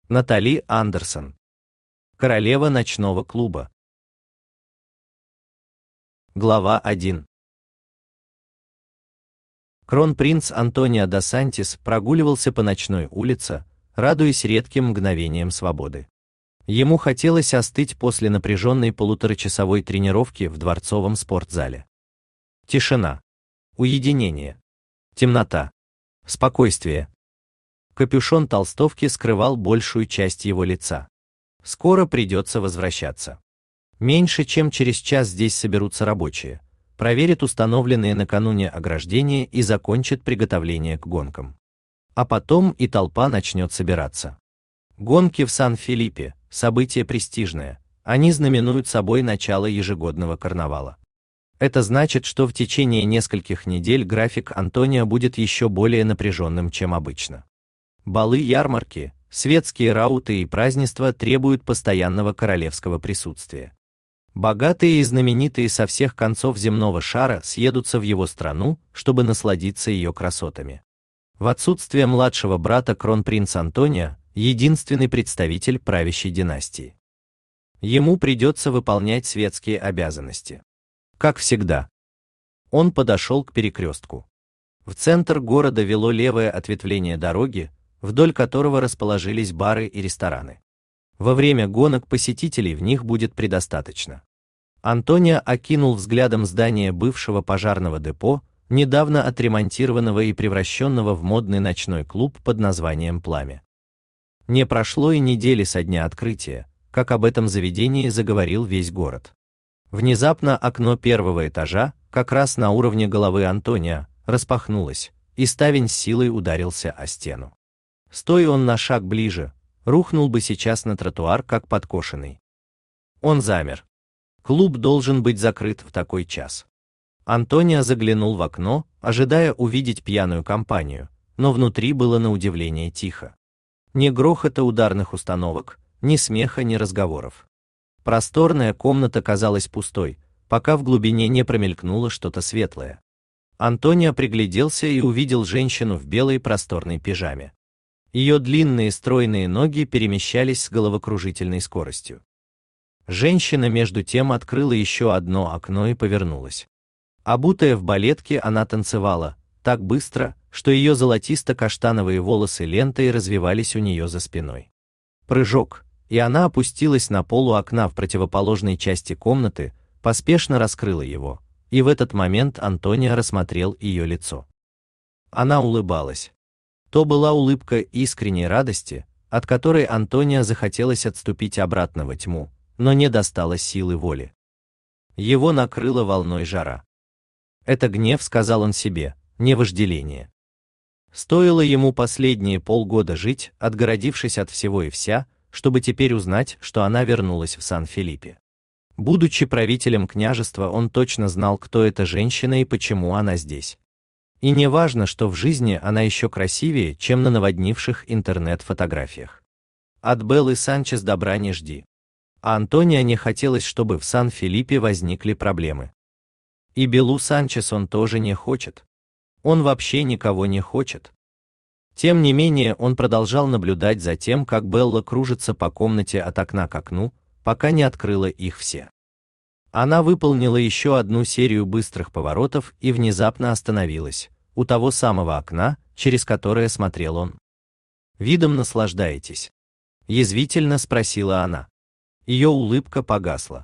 Натали Андерсон. Королева ночного клуба. Глава 1. Кронпринц Антонио да Сантис прогуливался по ночной улице, радуясь редким мгновениям свободы. Ему хотелось остыть после напряженной полуторачасовой тренировки в дворцовом спортзале. Тишина. Уединение. Темнота. Спокойствие. Капюшон толстовки скрывал большую часть его лица. Скоро придется возвращаться. Меньше чем через час здесь соберутся рабочие, проверят установленные накануне ограждения и закончат приготовление к гонкам. А потом и толпа начнет собираться. Гонки в Сан-Филиппе – событие престижное, они знаменуют собой начало ежегодного карнавала. Это значит, что в течение нескольких недель график Антонио будет еще более напряженным, чем обычно. Балы, ярмарки, светские рауты и празднества требуют постоянного королевского присутствия. Богатые и знаменитые со всех концов земного шара съедутся в его страну, чтобы насладиться ее красотами. В отсутствие младшего брата кронпринц Антонио – единственный представитель правящей династии. Ему придется выполнять светские обязанности. Как всегда. Он подошел к перекрестку. В центр города вело левое ответвление дороги, вдоль которого расположились бары и рестораны. Во время гонок посетителей в них будет предостаточно. Антонио окинул взглядом здание бывшего пожарного депо, недавно отремонтированного и превращенного в модный ночной клуб под названием «Пламя». Не прошло и недели со дня открытия, как об этом заведении заговорил весь город. Внезапно окно первого этажа, как раз на уровне головы Антонио, распахнулось, и ставень с силой ударился о стену. Стоя он на шаг ближе, рухнул бы сейчас на тротуар, как подкошенный. Он замер. Клуб должен быть закрыт в такой час. Антонио заглянул в окно, ожидая увидеть пьяную компанию, но внутри было на удивление тихо. Ни грохота ударных установок, ни смеха, ни разговоров. Просторная комната казалась пустой, пока в глубине не промелькнуло что-то светлое. Антонио пригляделся и увидел женщину в белой просторной пижаме. Ее длинные стройные ноги перемещались с головокружительной скоростью. Женщина между тем открыла еще одно окно и повернулась. Обутая в балетки, она танцевала так быстро, что ее золотисто-каштановые волосы лентой развивались у нее за спиной. Прыжок, и она опустилась на пол у окна в противоположной части комнаты, поспешно раскрыла его, и в этот момент Антонио рассмотрел ее лицо. Она улыбалась. То была улыбка искренней радости, от которой Антонио захотелось отступить обратно во тьму, но не достало силы воли. Его накрыло волной жара. «Это гнев», — сказал он себе, — «не вожделение». Стоило ему последние полгода жить, отгородившись от всего и вся, чтобы теперь узнать, что она вернулась в Сан-Филиппе. Будучи правителем княжества, он точно знал, кто эта женщина и почему она здесь. И не важно, что в жизни она еще красивее, чем на наводнивших интернет-фотографиях. От Беллы Санчес добра не жди. А Антонио не хотелось, чтобы в Сан-Филиппе возникли проблемы. И Беллу Санчес он тоже не хочет. Он вообще никого не хочет. Тем не менее, он продолжал наблюдать за тем, как Белла кружится по комнате от окна к окну, пока не открыла их все. Она выполнила еще одну серию быстрых поворотов и внезапно остановилась, у того самого окна, через которое смотрел он. «Видом наслаждаетесь?» – язвительно спросила она. Ее улыбка погасла.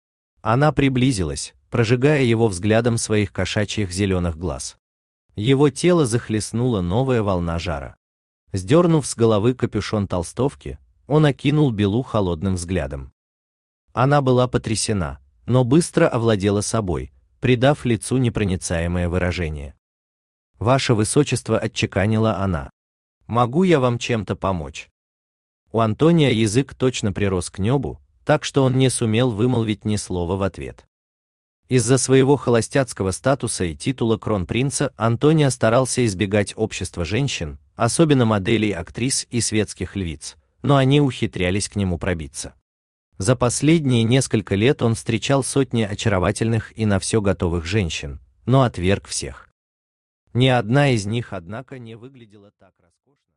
Она приблизилась, прожигая его взглядом своих кошачьих зеленых глаз. Его тело захлестнула новая волна жара. Сдернув с головы капюшон толстовки, он окинул Беллу холодным взглядом. Она была потрясена, но быстро овладела собой, придав лицу непроницаемое выражение. «Ваше высочество», — отчеканила она. «Могу я вам чем-то помочь?» У Антонио язык точно прирос к небу, так что он не сумел вымолвить ни слова в ответ. Из-за своего холостяцкого статуса и титула кронпринца Антонио старался избегать общества женщин, особенно моделей, актрис и светских львиц, но они ухитрялись к нему пробиться. За последние несколько лет он встречал сотни очаровательных и на все готовых женщин, но отверг всех. Ни одна из них, однако, не выглядела так роскошно.